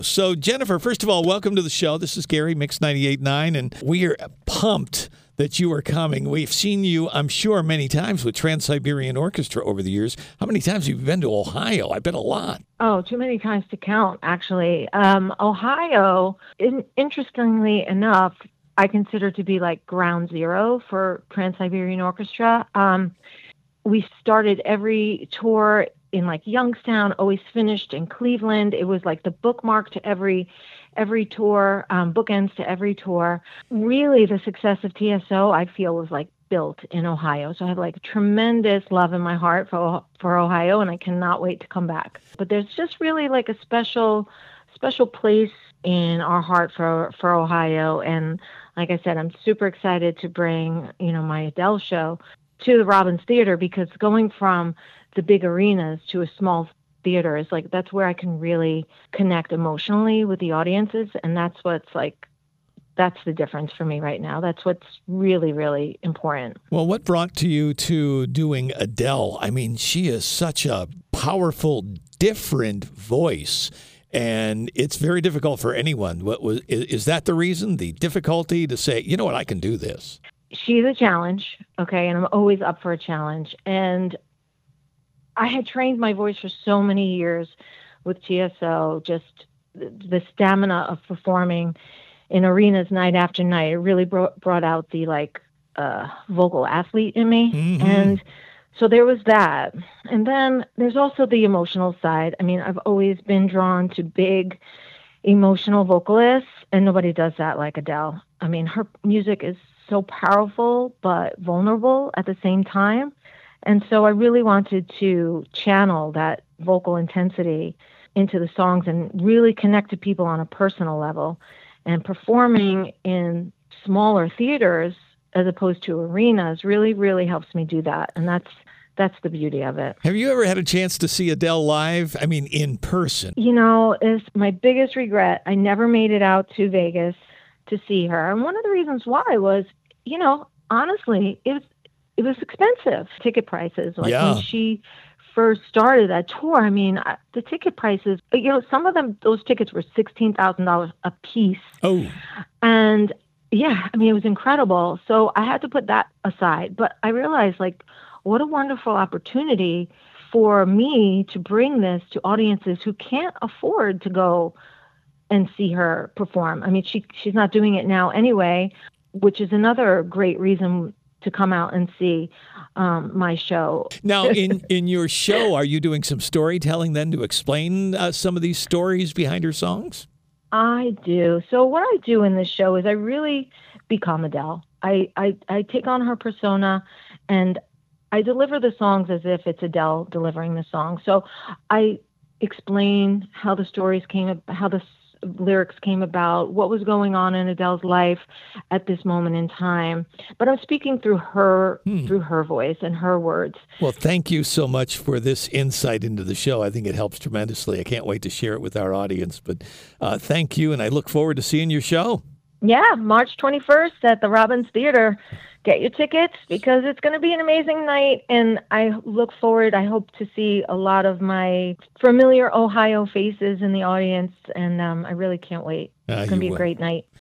So, Jennifer, first of all, welcome to the show. This is Gary, Mix 98.9, and we are pumped that you are coming. We've seen you, I'm sure, many times with Trans-Siberian Orchestra over the years. How many times have you been to Ohio? I bet a lot. Oh, too many times to count, actually. Ohio, interestingly enough, I consider to be like ground zero for Trans-Siberian Orchestra. We started every tour in like Youngstown, always finished in Cleveland. It was like the bookmark to every tour, bookends to every tour. Really, the success of TSO, I feel, was like built in Ohio. So I have like tremendous love in my heart for Ohio, and I cannot wait to come back. But there's just really like a special place in our heart for Ohio. And like I said, I'm super excited to bring, my Adele show to the Robbins Theater, because going from the big arenas to a small theater is like, that's where I can really connect emotionally with the audiences. And that's the difference for me right now. That's what's really, really important. Well, what brought you to doing Adele? I mean, she is such a powerful, different voice, and it's very difficult for anyone. Is that the reason, the difficulty to say, you know what, I can do this? She's a challenge, okay, and I'm always up for a challenge. And I had trained my voice for so many years with TSO, just the stamina of performing in arenas night after night. It really brought out the vocal athlete in me. Mm-hmm. And so there was that. And then there's also the emotional side. I mean, I've always been drawn to big emotional vocalists, and nobody does that like Adele. I mean, her music is so powerful but vulnerable at the same time. And so I really wanted to channel that vocal intensity into the songs and really connect to people on a personal level. And performing in smaller theaters as opposed to arenas really, really helps me do that. And that's the beauty of it. Have you ever had a chance to see Adele live? I mean, in person? It's my biggest regret. I never made it out to Vegas to see her. And one of the reasons why was, honestly, it was expensive. Ticket prices, Yeah. When she first started that tour, I mean, the ticket prices, some of them, those tickets were $16,000 a piece. Oh. And yeah, I mean, it was incredible. So I had to put that aside. But I realized, what a wonderful opportunity for me to bring this to audiences who can't afford to go and see her perform. I mean, she's not doing it now anyway, which is another great reason to come out and see my show. Now, in your show, are you doing some storytelling then to explain some of these stories behind her songs? I do. So what I do in this show is I really become Adele. I take on her persona, and I deliver the songs as if it's Adele delivering the song. So I explain how the stories how the lyrics came about, what was going on in Adele's life at this moment in time. But I'm speaking through her voice and her words. Well, thank you so much for this insight into the show. I think it helps tremendously. I can't wait to share it with our audience. But thank you, and I look forward to seeing your show. Yeah, March 21st at the Robbins Theater. Get your tickets, because it's going to be an amazing night. And I hope to see a lot of my familiar Ohio faces in the audience. And I really can't wait. It's going to be a great night.